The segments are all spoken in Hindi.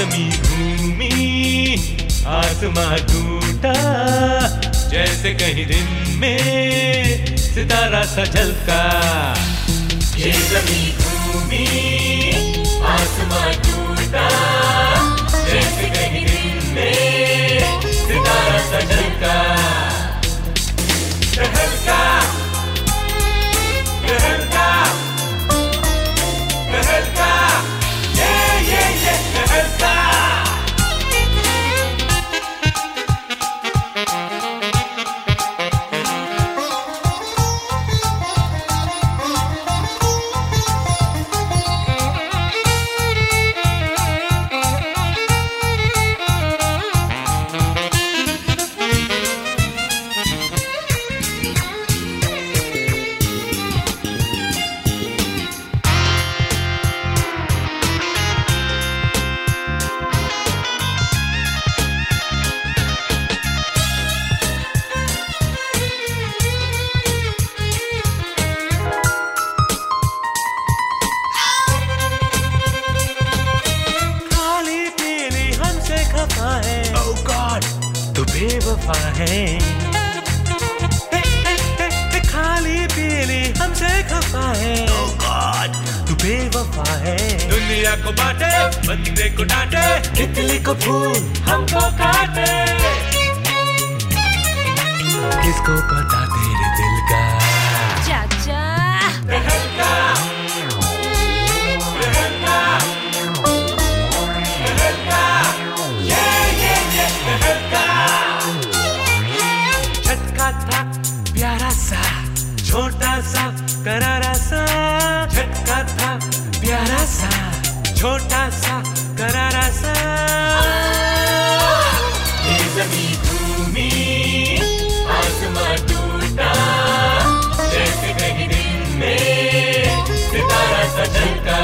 जमी घूमी आसमां टूटा, जैसे कहीं दिन में सितारा सा झलका। ये जमी घूमी आसमां टूटा, जैसे कहीं दिन में सितारा सा झलका। टहलका टहलका टहलका, ये टहलका। Oh God, तू बेवफा है। खाली पीली हमसे खफा है। Oh God, तू बेवफा है। दुनिया को बांटे, बंदे को डांटे, तितली को फूल हमको काटे। किसको पता तेरे दिल का चाचा टहलका टहलका टहलका, ये टहलका। झटका था प्यारा सा, छोटा सा करारा सा। झटका था प्यारा सा, छोटा सा करारा सा। ये ज़मीं घूमी आसमां टूटा, जैसे कहीं दिन में सितारा सा झलका।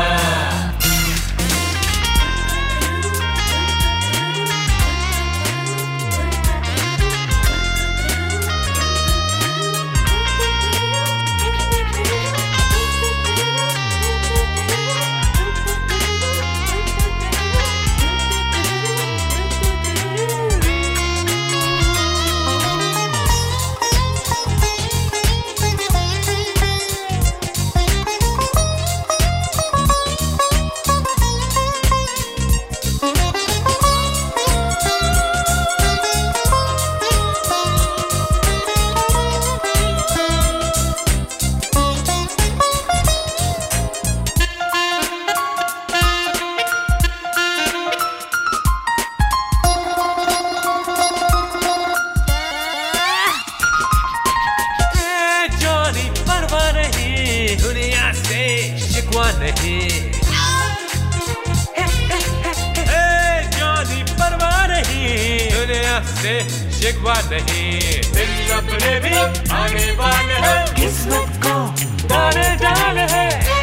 दुनिया से शिकवा नहीं, जानी परवाह नहीं। दुनिया से शिकवा नहीं, दिल अपने भी आने वाले हैं। किस्मत को डाले डाले है,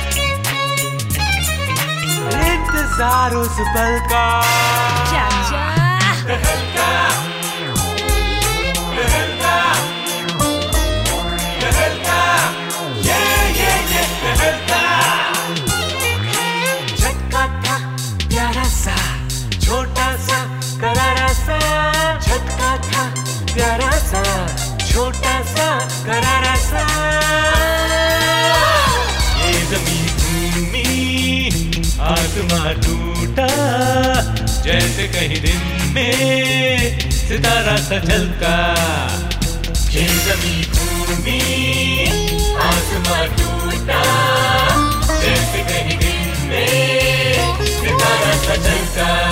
इंतजार उस पल का। चाचा टहलका टहलका टहलका, ये टहलका। झटका था प्यारा सा, छोटा सा करारा सा। झटका था प्यारा सा, छोटा सा करारा सा। ये ज़मीं घूमी आसमां टूटा, जैसे कहीं दिन में सितारा सा झलका। ये ज़मीं घूमी आसमां टूटा, जैसे कहीं दिन में सितारा सा झलका।